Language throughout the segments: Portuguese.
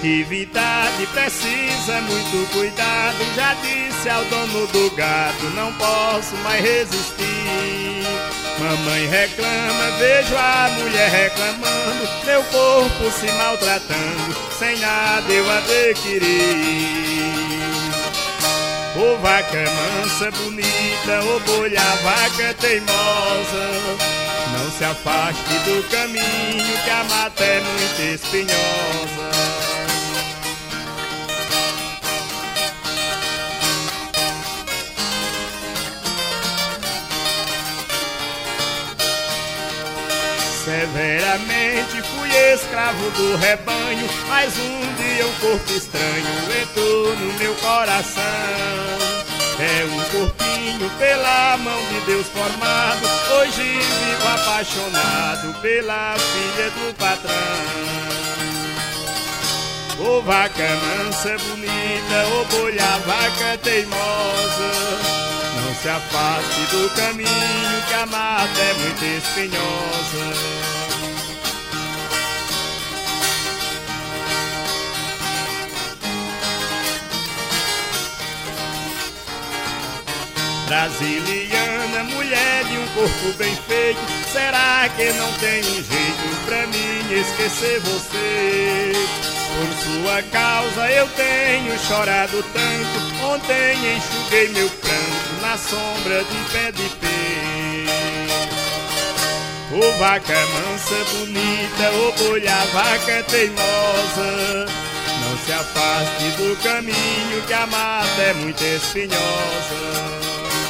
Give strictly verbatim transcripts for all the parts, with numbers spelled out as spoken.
Atividade precisa muito cuidado. Já disse ao dono do gado, não posso mais resistir. Mamãe reclama, vejo a mulher reclamando, meu corpo se maltratando, sem nada eu adquirir. Ô vaca mansa, bonita, ô boi, a vaca teimosa, não se afaste do caminho, que a mata é muito espinhosa. Severamente fui escravo do rebanho, mas um dia um corpo estranho entrou no meu coração. É um corpinho pela mão de Deus formado, hoje vivo apaixonado pela filha do patrão. Ô vaca mansa, bonita, ô boi, a vaca teimosa, não se afaste do caminho, que a mata é muito espinhosa. Brasiliana, mulher de um corpo bem feito, será que não tem um jeito pra mim esquecer você? Por sua causa eu tenho chorado tanto, ontem enxuguei meu pranto na sombra de um pé de pé. Ô vaca mansa, bonita, ô boi, a vaca teimosa, não se afaste do caminho, que a mata é muito espinhosa.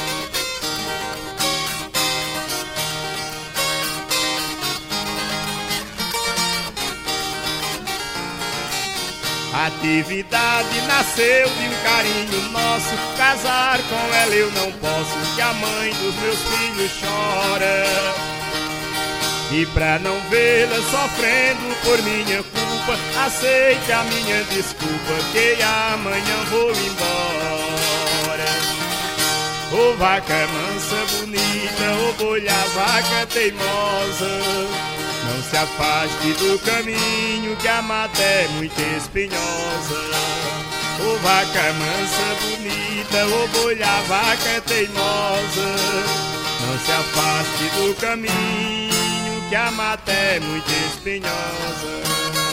Atividade nasceu de um carinho nosso, casar com ela eu não posso, que a mãe dos meus filhos chora. E pra não vê-la sofrendo por minha culpa, aceite a minha desculpa, que amanhã vou embora. Ô vaca mansa, bonita, ô boi, a vaca teimosa, não se afaste do caminho, que a mata é muito espinhosa. Ô vaca mansa, bonita, ô boi, a vaca teimosa, não se afaste do caminho, que a mata é muito espinhosa.